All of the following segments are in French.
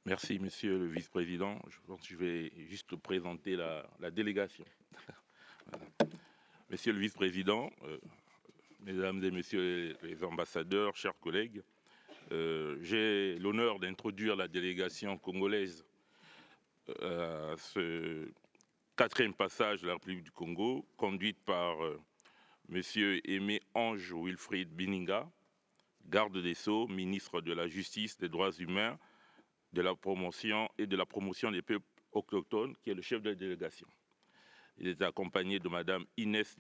Merci, monsieur le vice-président. Je pense que je vais juste présenter la délégation. Monsieur le vice-président, mesdames et messieurs les ambassadeurs, chers collègues, j'ai l'honneur d'introduire la délégation congolaise à ce quatrième passage de la République du Congo, conduite par monsieur Aimé Ange Wilfried Bininga, garde des Sceaux, ministre de la Justice, des Droits humains, de la promotion des peuples autochtones, qui est le chef de la délégation. Il est accompagné de Madame Inès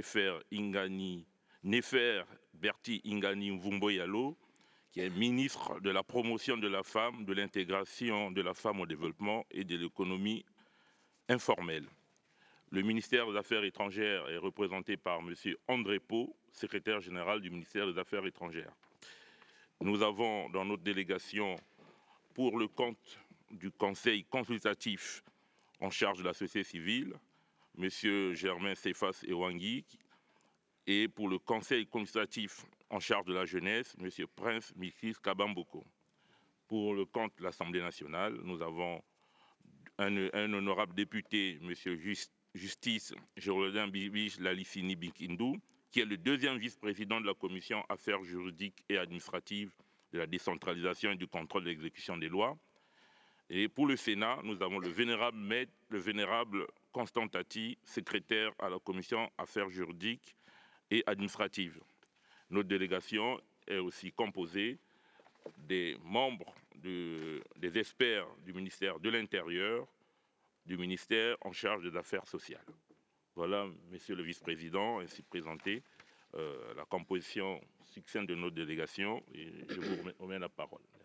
Nefer Berti Ingani Mvumbo-Yalo, qui est ministre de la promotion de la femme, de l'intégration de la femme au développement et de l'économie informelle. Le ministère des Affaires étrangères est représenté par Monsieur André Pau, secrétaire général du ministère des Affaires étrangères. Nous avons dans notre délégation, pour le compte du Conseil consultatif en charge de la société civile, M. Germain Cephas Ewangui, et pour le Conseil consultatif en charge de la jeunesse, M. Prince Mikis Kabamboko. Pour le compte de l'Assemblée nationale, nous avons un honorable député, M. Justice Gérodin Bibich Lalissini Bikindu, qui est le deuxième vice-président de la Commission Affaires juridiques et administratives de la décentralisation et du contrôle de l'exécution des lois. Et pour le Sénat, nous avons le vénérable Constant Tati, secrétaire à la Commission Affaires juridiques et administratives. Notre délégation est aussi composée des membres, des experts du ministère de l'Intérieur, du ministère en charge des Affaires sociales. Voilà, Monsieur le Vice-président, ainsi présenté la composition succincte de notre délégation, et je vous remets la parole.